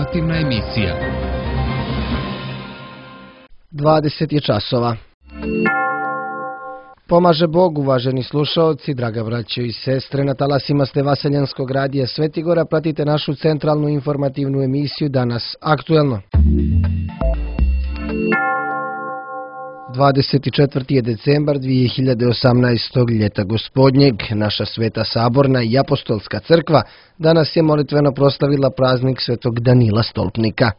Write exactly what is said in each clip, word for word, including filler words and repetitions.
Informativna emisija. dvadeset je časova. Pomaže Bog, uvaženi slušaoci, draga braćo i sestre, na talasima ste Vaseljanskog radija Svetigora, pratite našu centralnu informativnu emisiju Danas aktuelno. dvadeset četvrti je decembar dvije hiljade osamnaestog. ljeta gospodnjeg. Naša Sveta Saborna i Apostolska crkva danas je molitveno proslavila praznik Svetog Danila Stolpnika.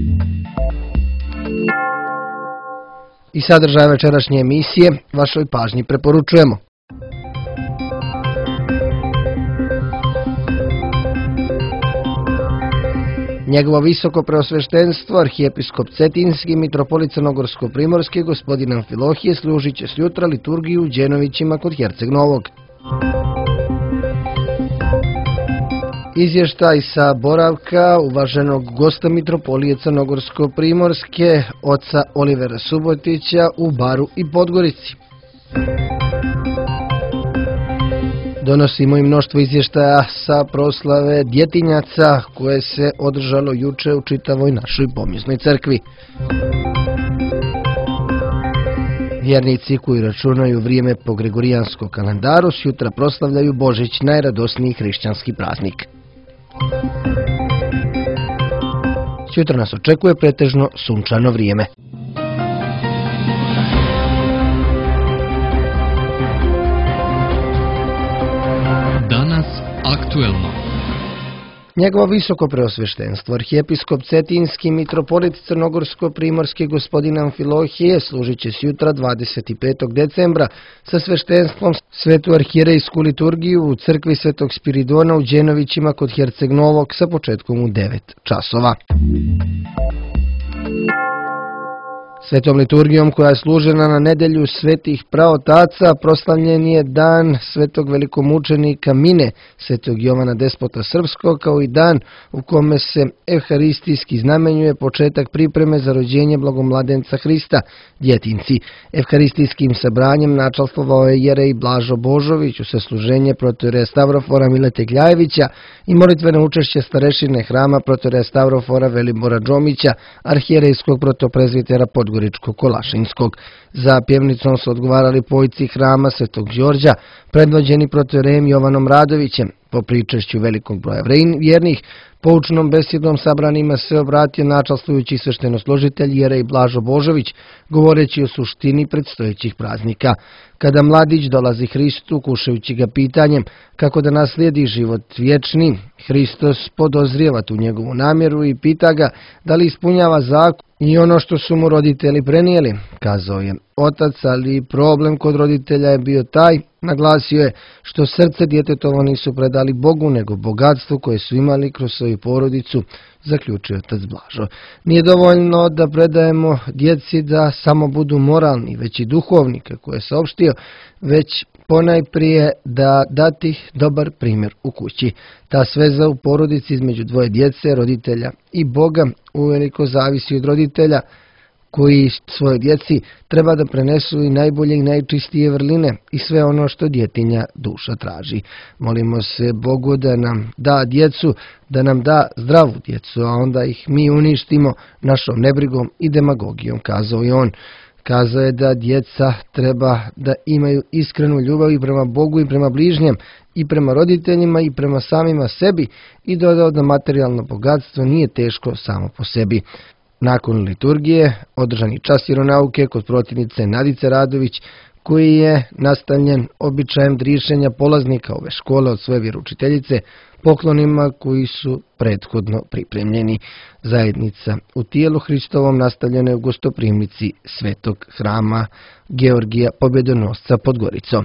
I sadržaj večerašnje emisije vašoj pažnji preporučujemo. Njegovo visoko preosveštenstvo, arhijepiskop Cetinski, mitropolit Crnogorsko-primorski, gospodin Amfilohije, služit će sjutra liturgiju u Đenovićima kod Herceg Novog. Izvještaj sa boravka uvaženog gosta mitropolije Crnogorsko-primorske, oca Olivera Subotića u Baru i Podgorici. Donosimo i mnoštvo izvještaja sa proslave djetinjaca koje se održalo juče u čitavoj našoj pomiznoj crkvi. Vjernici koji računaju vrijeme po Gregorijanskom kalendaru sjutra proslavljaju Božić, najradosniji hrišćanski praznik. Sjutra nas očekuje pretežno sunčano vrijeme. Danas aktuelno. Njegovo visoko preosveštenstvo, arhijepiskop Cetinski, mitropolit Crnogorsko-primorski, gospodin Amfilohije, služit će sjutra dvadeset petog decembra sa sveštenstvom svetu arhijerejsku liturgiju u crkvi Svetog Spiridona u Đenovićima kod Herceg Novog sa početkom u devet časova. Svetom liturgijom koja je služena na nedelju svetih praotaca proslavljen je dan svetog velikomučenika Mine, svetog Jovana Despota Srpskog, kao i dan u kome se evharistijski znamenjuje početak pripreme za rođenje blagomladenca Hrista, djetinci. Evharistijskim sabranjem načalstvovao je jerej Blažo Božović, uz služenje protoijereja Stavrofora Milete Gljajevića i molitveno učešće starešine hrama protoijereja Stavrofora Velibora Džomića, arhijerejskog protoprezvitera Podgoričko-Kolašinskog. Za pjevnicom su odgovarali pojci hrama Svetog Đorđa, predvođeni protoijerejem Jovanom Radovićem. Po pričešću velikog broja vjernih, poučnom besedom sabranima se obratio načalstvujući sveštenosložitelj jerej Blažo Božović, govoreći o suštini predstojećih praznika. Kada mladić dolazi Hristu, kušajući ga pitanjem kako da naslijedi život vječni, Hristos podozrijeva tu njegovu namjeru i pita ga da li ispunjava zakon i ono što su mu roditelji prenijeli. Kazao je otac, ali problem kod roditelja je bio taj, naglasio je, što srce djetetovo nisu predali Bogu, nego bogatstvu koje su imali kroz svoju porodicu, zaključio otac Blažo. Nije dovoljno da predajemo djeci da samo budu moralni, već i duhovni, kako je saopštio, već ponajprije da dati dobar primjer u kući. Ta sveza u porodici između dvoje djece, roditelja i Boga, uveliko zavisi od roditelja, koji svoje djeci treba da prenesu i najbolje i najčistije vrline i sve ono što djetinja duša traži. Molimo se Bogu da nam da djecu, da nam da zdravu djecu, a onda ih mi uništimo našom nebrigom i demagogijom, kazao je on. Kazao je da djeca treba da imaju iskrenu ljubav i prema Bogu i prema bližnjem, i prema roditeljima i prema samima sebi, i dodao da materijalno bogatstvo nije teško samo po sebi. Nakon liturgije održani čas vjeronauke kod protivnice Nadice Radović, koji je nastavljen običajem drišenja polaznika ove škole od svoje vjeroučiteljice, poklonima koji su prethodno pripremljeni. Zajednica u tijelu Hristovom nastavljena je u gostoprimnici Svetog hrama Georgija Pobjedonosca pod Goricom.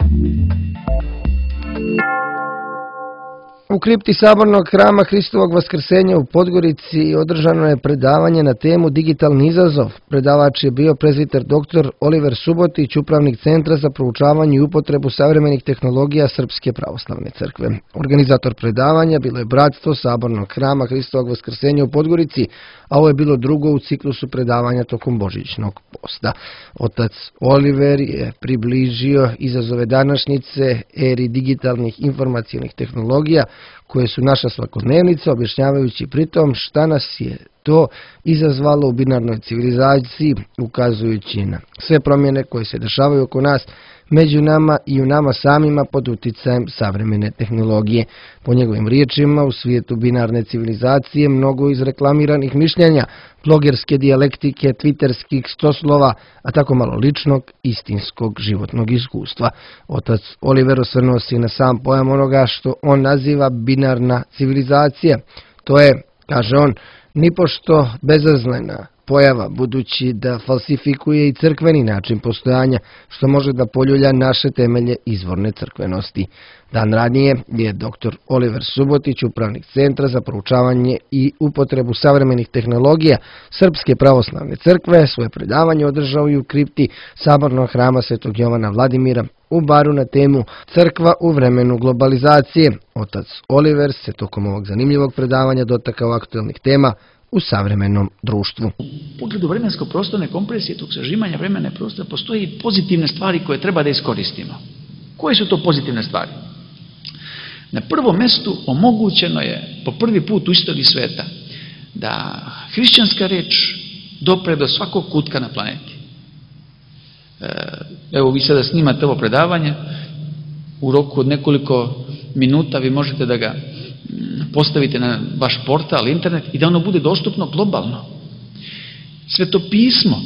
U kripti Sabornog hrama Hristovog Vaskrsenja u Podgorici održano je predavanje na temu Digitalni izazov. Predavač je bio prezviter doktor Oliver Subotić, upravnik Centra za proučavanje i upotrebu savremenih tehnologija Srpske pravoslavne crkve. Organizator predavanja bilo je Bratstvo Sabornog hrama Hristovog Vaskrsenja u Podgorici, a ovo je bilo drugo u ciklusu predavanja tokom božićnog posta. Otac Oliver je približio izazove današnjice, eri digitalnih informacijonih tehnologija, koje su naša svakodnevnica, objašnjavajući pritom šta nas je to izazvalo u binarnoj civilizaciji, ukazujući na sve promjene koje se dešavaju oko nas, među nama i u nama samima pod uticajem savremene tehnologije. Po njegovim riječima, u svijetu binarne civilizacije mnogo izreklamiranih mišljenja, blogerske dijalektike, twitterskih stoslova, a tako malo ličnog, istinskog životnog iskustva. Otac Oliver osvrnuo se na sam pojam onoga što on naziva binarna civilizacija. To je, kaže on, nipošto bezazlena pojava, budući da falsifikuje i crkveni način postojanja, što može da poljulja naše temelje izvorne crkvenosti. Dan ranije je doktor Oliver Subotić, upravnik Centra za proučavanje i upotrebu savremenih tehnologija Srpske pravoslavne crkve, svoje predavanje održao i u kripti sabornog hrama Svetog Jovana Vladimira u Baru na temu Crkva u vremenu globalizacije. Otac Oliver se tokom ovog zanimljivog predavanja dotakao aktuelnih tema u savremenom društvu. U pogledu vremensko-prostorne kompresije, tog sažimanja vremena i prostora, postoji i pozitivne stvari koje treba da iskoristimo. Koje su to pozitivne stvari? Na prvom mjestu omogućeno je po prvi put u istoriji sveta da hrišćanska reč dopre do svakog kutka na planeti. Evo, vi sada snimate ovo predavanje, u roku od nekoliko minuta vi možete da ga postavite na vaš portal, internet, i da ono bude dostupno globalno. Sveto pismo,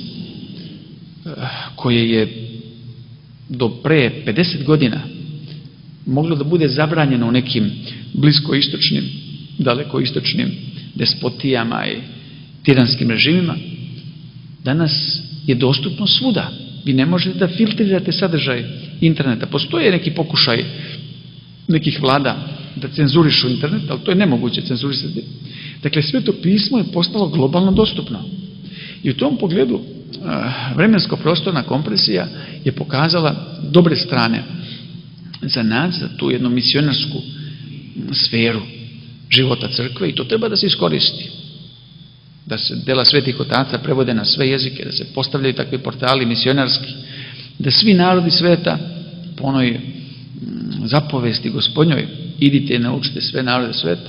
koje je do pre pedeset godina moglo da bude zabranjeno u nekim bliskoistočnim, dalekoistočnim despotijama i tiranskim režimima, danas je dostupno svuda. Vi ne možete da filtrirate sadržaj interneta. Postoje neki pokušaj nekih vlada da cenzurišu internet, ali to je nemoguće cenzurisati. Dakle, Sveto pismo je postalo globalno dostupno. I u tom pogledu vremensko-prostorna kompresija je pokazala dobre strane za nas, za tu jednu misionarsku sferu života crkve, i to treba da se iskoristi. Da se dela svetih otaca prevode na sve jezike, da se postavljaju takvi portali misionarski, da svi narodi sveta po onoj zapovesti Gospodnjoj, idite i naučite sve narode sveta,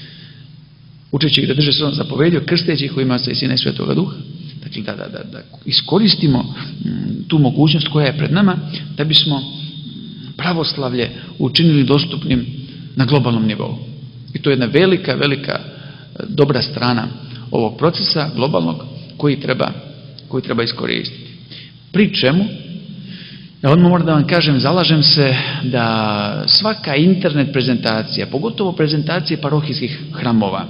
učeći ih da drže sve ono zapovedio, krsteći ih u ime Oca i Sina i Svetoga Duha. Dakle, da, da, da, da iskoristimo tu mogućnost koja je pred nama, da bismo pravoslavlje učinili dostupnim na globalnom nivou. I to je jedna velika, velika dobra strana ovog procesa globalnog koji treba, koji treba iskoristiti. Pri čemu, ja odmah moram da vam kažem, zalažem se da svaka internet prezentacija, pogotovo prezentacije parohijskih hramova,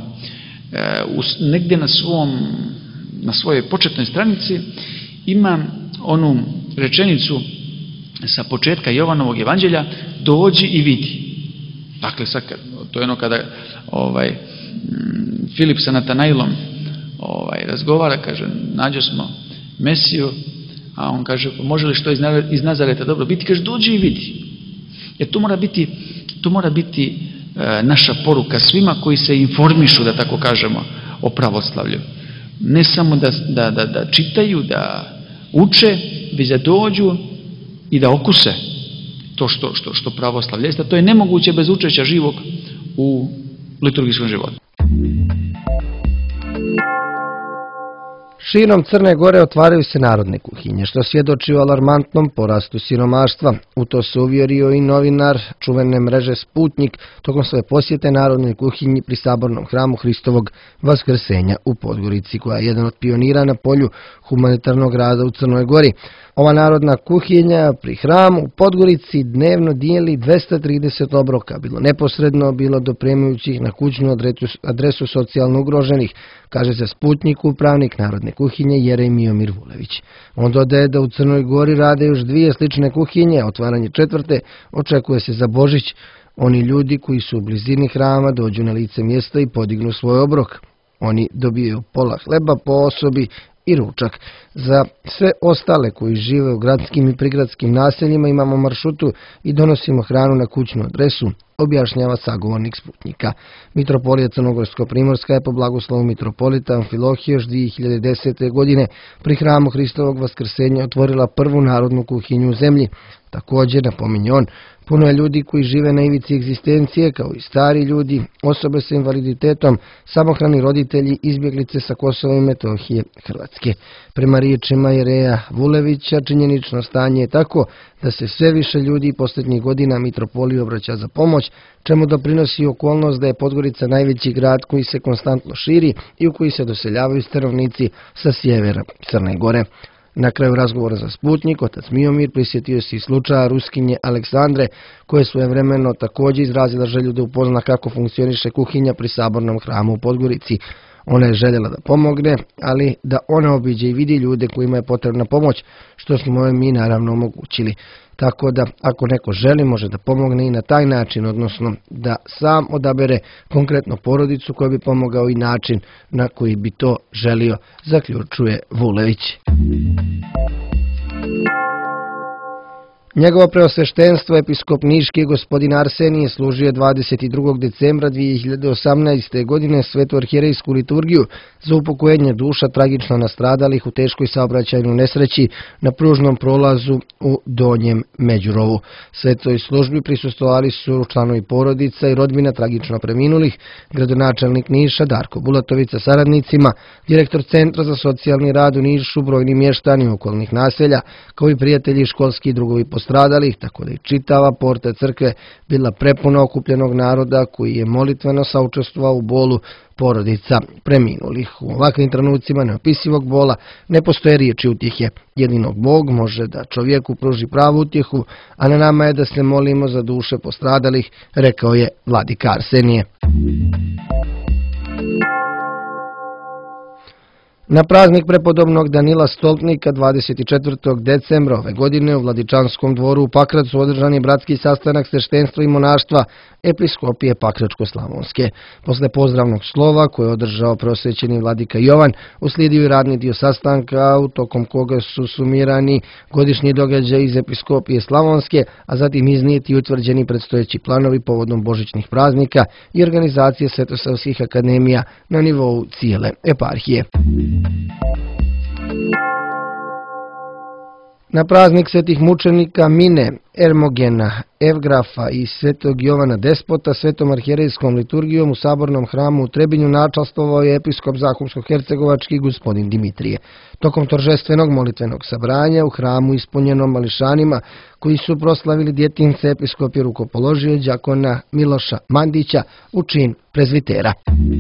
negdje na, svom, na svojoj početnoj stranici ima onu rečenicu sa početka Jovanovog evanđelja: dođi i vidi. Dakle, to je ono kada ovaj, Filip sa Natanailom ovaj, razgovara, kaže, nađo smo Mesiju, a on kaže, može li što iz Nazareta dobro biti? Kaže, dođi i vidi. Jer to mora biti, to mora biti e, naša poruka svima koji se informišu, da tako kažemo, o pravoslavlju. Ne samo da, da, da, da čitaju, da uče, već da dođu i da okuse to što, što, što pravoslavlje jeste. To je nemoguće bez učešća živog u liturgijskom životu. Širom Crne Gore otvaraju se narodne kuhinje, što svjedoči o alarmantnom porastu siromaštva. U to se uvjerio i novinar čuvene mreže Sputnik tokom svoje posjete narodnoj kuhinji pri sabornom hramu Hristovog Vaskrsenja u Podgorici, koja je jedan od pionira na polju humanitarnog rada u Crnoj Gori. Ova narodna kuhinja pri hramu u Podgorici dnevno dijeli dvesta trideset obroka, bilo neposredno, bilo dopremajući ih na kućnu adresu, adresu socijalno ugroženih, kaže za Sputnik upravnik narodne kuhinje Jeremio Mirvulević. On dodaje da u Crnoj Gori rade još dvije slične kuhinje, otvaranje četvrte očekuje se za Božić. Oni ljudi koji su u blizini hrama dođu na lice mjesta i podignu svoj obrok. Oni dobijaju pola hleba po osobi i ručak. Za sve ostale koji žive u gradskim i prigradskim naseljima imamo maršrutu i donosimo hranu na kućnu adresu, objašnjava sagovornik Sputnika. Mitropolija Crnogorsko-Primorska je po blagoslovu mitropolita Amfilohije još dvije hiljade desete. godine pri hramu Hristovog Vaskrsenja otvorila prvu narodnu kuhinju u zemlji. Također, napominje on, Puno je ljudi koji žive na ivici egzistencije, kao i stari ljudi, osobe sa invaliditetom, samohrani roditelji, izbjeglice sa Kosova i Metohije, Hrvatske. Prema riječima Jereja Vulevića, činjenično stanje je tako da se sve više ljudi posljednjih godina mitropoliji obraća za pomoć, čemu doprinosi okolnost da je Podgorica najveći grad koji se konstantno širi i u koji se doseljavaju stanovnici sa sjevera Crne Gore. Na kraju razgovora za Sputnik, otac Miomir prisjetio se i slučaja Ruskinje Aleksandre, koja je svojevremeno također izrazila želju da upozna kako funkcioniše kuhinja pri Sabornom hramu u Podgorici. Ona je željela da pomogne, ali da ona obiđe i vidi ljude kojima je potrebna pomoć, što smo mi naravno omogućili. Tako da, ako neko želi, može da pomogne i na taj način, odnosno da sam odabere konkretno porodicu koja bi pomogao i način na koji bi to želio, zaključuje Vulević. Njegovo preosveštenstvo episkop Niški gospodin Arsenije služio dvadeset drugog decembra dvije hiljade osamnaeste. godine svetu arhijerejsku liturgiju za upokojenje duša tragično nastradalih u teškoj saobraćajnoj nesreći na pružnom prolazu u Donjem Međurovu. Svetoj službi prisustvovali su članovi porodica i rodbina tragično preminulih, gradonačelnik Niša Darko Bulatović sa saradnicima, direktor Centra za socijalni rad u Nišu, brojni mještani okolnih naselja, kao i prijatelji i školski drugovi postradalih, tako da i čitava porta crkve bila prepuna okupljenog naroda koji je molitveno saučestvovao u bolu porodica preminulih. U ovakvim trenucima neopisivog bola ne postoje riječi utjehe. Jedino Bog može da čovjeku pruži pravu utjehu, a na nama je da se molimo za duše postradalih, rekao je vladika Arsenije. Na praznik prepodobnog Danila Stolpnika dvadeset četvrtog decembra ove godine u Vladičanskom dvoru u Pakracu održan je bratski sastanak sveštenstva i monaštva episkopije Pakračko-slavonske. Posle pozdravnog slova koje je održao preosvećeni vladika Jovan, uslijedio i radni dio sastanka u tokom koga su sumirani godišnji događaj iz episkopije Slavonske, a zatim iznijeti i utvrđeni predstojeći planovi povodom božićnih praznika i organizacije svetosavskih akademija na nivou cijele eparhije. Na praznik svetih mučenika Mine, Ermogena, Evgrafa i svetog Jovana Despota svetom arhijerejskom liturgijom u Sabornom hramu u Trebinju načastvovao je episkop Zahumsko-hercegovački gospodin Dimitrije. Tokom toržestvenog molitvenog sabranja u hramu ispunjenom mališanima koji su proslavili djetince, episkop je rukopoložio đakona Miloša Mandića u čin prezvitera.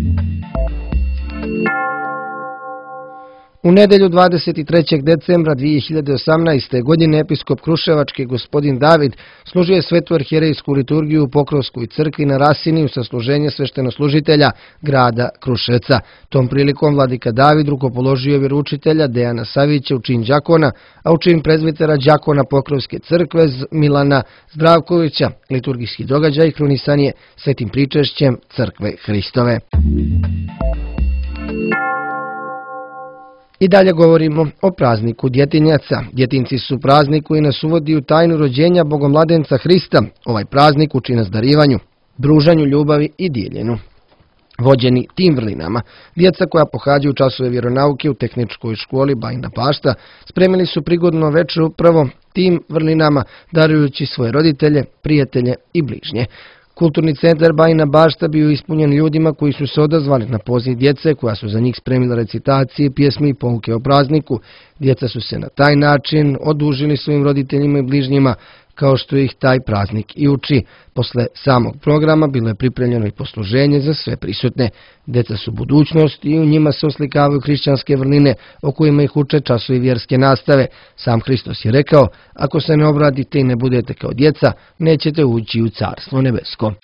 U nedjelju dvadeset trećeg decembra dvije hiljade osamnaeste. godine episkop Kruševački gospodin David služio je svetu arhijerejsku liturgiju u Pokrovskoj crkvi na Rasini u sasluženje sveštenoslužitelja grada Kruševca. Tom prilikom vladika David rukopoložio vjeroučitelja Dejana Savića u čin đakona, a u čin prezvitera đakona Pokrovske crkve Milana Zdravkovića. Liturgijski događaj krunisan je svetim pričešćem crkve Hristove. I dalje govorimo o prazniku djetinjaca. Djetinci su praznik koji nas uvodi u tajnu rođenja Bogomladenca Hrista. Ovaj praznik uči nas darivanju, druženju, ljubavi i dijeljenju. Vođeni tim vrlinama, djeca koja pohađaju časove vjeronauke u tehničkoj školi Bajina Bašta spremili su prigodno večer upravo tim vrlinama, darujući svoje roditelje, prijatelje i bližnje. Kulturni centar Bajina Bašta bio ispunjen ljudima koji su se odazvali na poziv djece koja su za njih spremila recitacije, pjesme i pouke o prazniku. Djeca su se na taj način odužili svojim roditeljima i bližnjima, kao što ih taj praznik i uči. Posle samog programa bilo je pripremljeno i posluženje za sve prisutne. Djeca su budućnost i u njima se oslikavaju hrišćanske vrline o kojima ih uče časovi vjerske nastave. Sam Hristos je rekao, ako se ne obradite i ne budete kao djeca, nećete ući u carstvo nebesko.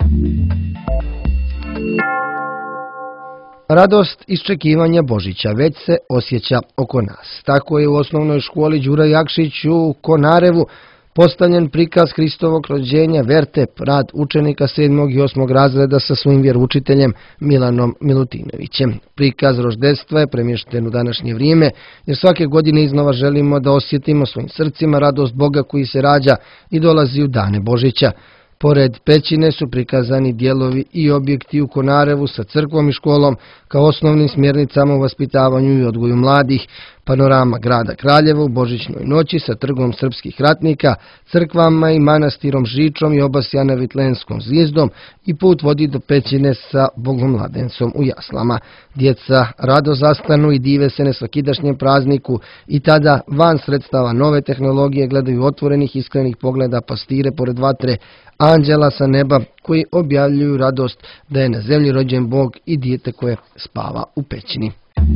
Radost iščekivanja Božića već se osjeća oko nas. Tako je u osnovnoj školi Đura Jakšić u Konarevu postavljen prikaz Hristovog rođenja Vertep, rad učenika sedmog i osmog razreda sa svojim vjeroučiteljem Milanom Milutinovićem. Prikaz roždestva je premješten u današnje vrijeme, jer svake godine iznova želimo da osjetimo svojim srcima radost Boga koji se rađa i dolazi u dane Božića. Pored pećine su prikazani dijelovi i objekti u Konarevu sa crkvom i školom, kao osnovnim smjernicama u vaspitavanju i odgoju mladih, panorama grada Kraljeva u Božićnoj noći sa trgom srpskih ratnika, crkvama i manastirom Žičom i Obasjana Vitlenskom zvijezdom i put vodi do pećine sa Bogomladencom u jaslama. Djeca rado zastanu i dive se nesvakidašnjem prazniku i tada van sredstava nove tehnologije gledaju otvorenih iskrenih pogleda pastire pored vatre, anđela sa neba koji objavljuju radost da je na zemlji rođen Bog i dijete koje spava u pećini.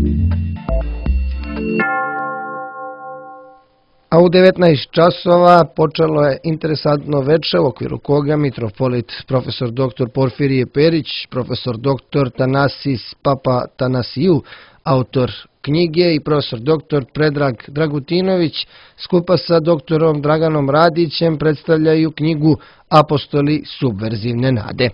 A u devetnaest časova počelo je interesantno veče u okviru koga mitropolit profesor doktor Porfirije Perić, profesor doktor Tanasis Papa Tanasiju, autor knjige, i profesor doktor Predrag Dragutinović skupa sa doktorom Draganom Radićem predstavljaju knjigu Apostoli subverzivne nade.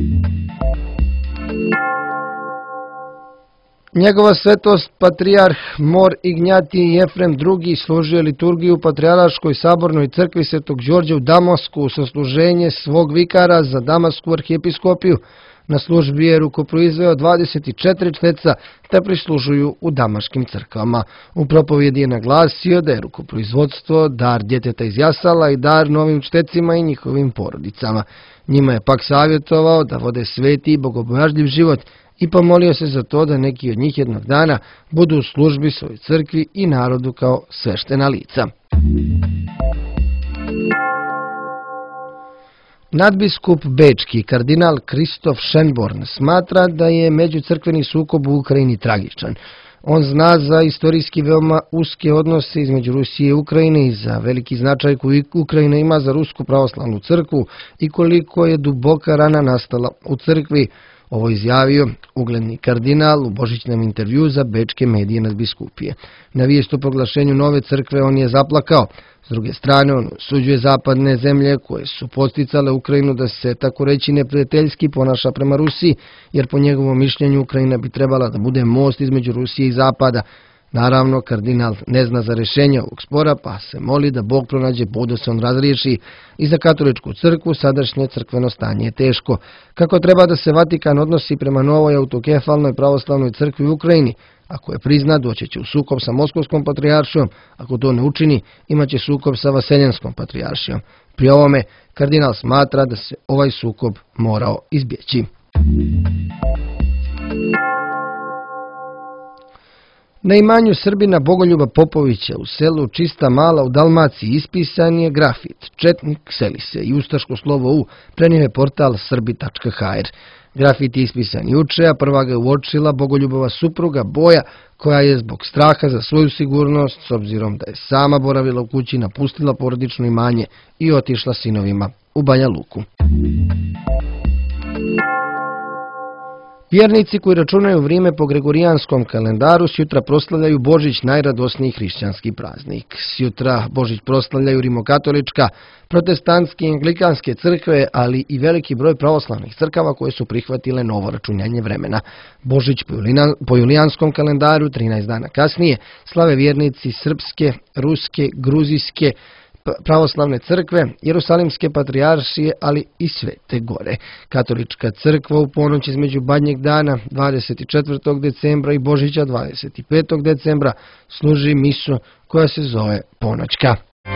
Njegova svetost patrijarh Mor Ignjatij Jefrem drugi služio liturgiju u Patrijarhaškoj sabornoj crkvi Svetog Đorđa u Damasku u sasluženje svog vikara za Damasku arhijepiskopiju. Na službi je rukoproizveo dvadeset četiri čteca te prislužuju u damaškim crkvama. U propovjedi je naglasio da je rukoproizvodstvo dar djeteta iz jasala i dar novim čtecima i njihovim porodicama. Njima je pak savjetovao da vode sveti i bogobojažljiv život i pomolio se za to da neki od njih jednog dana budu u službi svojoj crkvi i narodu kao sveštena lica. Nadbiskup bečki kardinal Kristof Schönborn smatra da je međucrkveni sukob u Ukrajini tragičan. On zna za istorijski veoma uske odnose između Rusije i Ukrajine i za veliki značaj koji Ukrajina ima za Rusku pravoslavnu crkvu i koliko je duboka rana nastala u crkvi. Ovo izjavio ugledni kardinal u božićnom intervju za bečke medije nadbiskupije. Na vijest o proglašenju nove crkve on je zaplakao. S druge strane, on osuđuje zapadne zemlje koje su podsticale Ukrajinu da se tako reći neprijateljski ponaša prema Rusiji, jer po njegovom mišljenju Ukrajina bi trebala da bude most između Rusije i Zapada. Naravno, kardinal ne zna za rješenje ovog spora, pa se moli da Bog pronađe put da se on razriješi. I za katoličku crkvu sadašnje crkveno stanje je teško. Kako treba da se Vatikan odnosi prema novoj autokefalnoj pravoslavnoj crkvi u Ukrajini? Ako je prizna, doći će u sukob sa Moskovskom patrijaršijom. Ako to ne učini, imaće sukob sa Vaseljenskom patrijaršijom. Pri ovome, kardinal smatra da se ovaj sukob morao izbjeći. Na imanju Srbina Bogoljuba Popovića u selu Čista Mala u Dalmaciji ispisan je grafit Četnik seli se i ustaško slovo U prenio je portal srbi tačka ha er. Grafit je ispisan juče, a prva ga je uočila Bogoljubova supruga Boja, koja je zbog straha za svoju sigurnost, s obzirom da je sama boravila u kući, napustila porodično imanje i otišla sinovima u Banja Luku. Vjernici koji računaju vrijeme po gregorijanskom kalendaru sjutra proslavljaju Božić, najradosniji hrišćanski praznik. Sjutra Božić proslavljaju rimokatolička, protestantske i anglikanske crkve, ali i veliki broj pravoslavnih crkava koje su prihvatile novo računjanje vremena. Božić po julijanskom kalendaru trinaest dana kasnije slave vjernici srpske, ruske, gruzijske, pravoslavne crkve, Jerusalimske patrijaršije, ali i Svete Gore. Katolička crkva u ponoć između Badnjeg dana dvadeset četvrtog decembra i Božića dvadeset petog decembra služi misu koja se zove Ponoćka.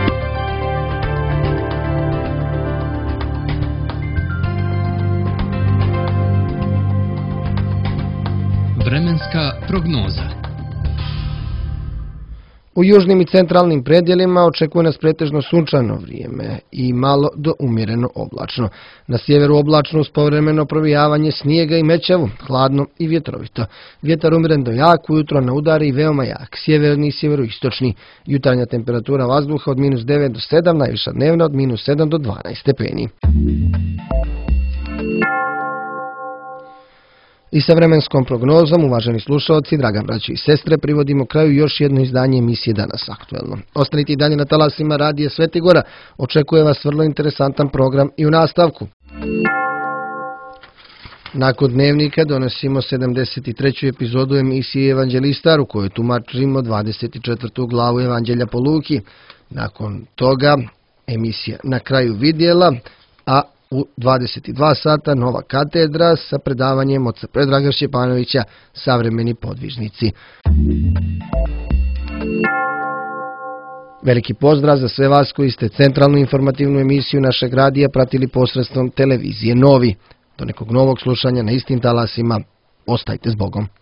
Vremenska prognoza. U južnim i centralnim predjelima očekuje nas pretežno sunčano vrijeme i malo do umjereno oblačno. Na sjeveru oblačno uz povremeno provijavanje snijega i mećavu, hladno i vjetrovito. Vjetar umjeren do jak, ujutro na udari i veoma jak, sjeverni i sjeveroistočni. Jutarnja temperatura vazduha od minus devet do sedam, najviša dnevna od minus sedam do dvanaest stepeni. I sa vremenskom prognozom, uvaženi slušalci, draga braći i sestre, privodimo kraju još jedno izdanje emisije Danas aktuelno. Ostanite i dalje na talasima radija Svetigora, očekuje vas vrlo interesantan program i u nastavku. Nakon dnevnika donosimo sedamdeset treću epizodu emisije Evanđelistar u kojoj tumačimo dvadeset četvrtu glavu Evanđelja po Luki. Nakon toga emisija Na kraju vidjela, a u dvadeset dva sata Nova katedra sa predavanjem oca Predraga Šćepanovića Savremeni podvižnici. Veliki pozdrav za sve vas koji ste centralnu informativnu emisiju našeg radija pratili posredstvom televizije Novi. Do nekog novog slušanja na istim talasima. Ostajte s Bogom.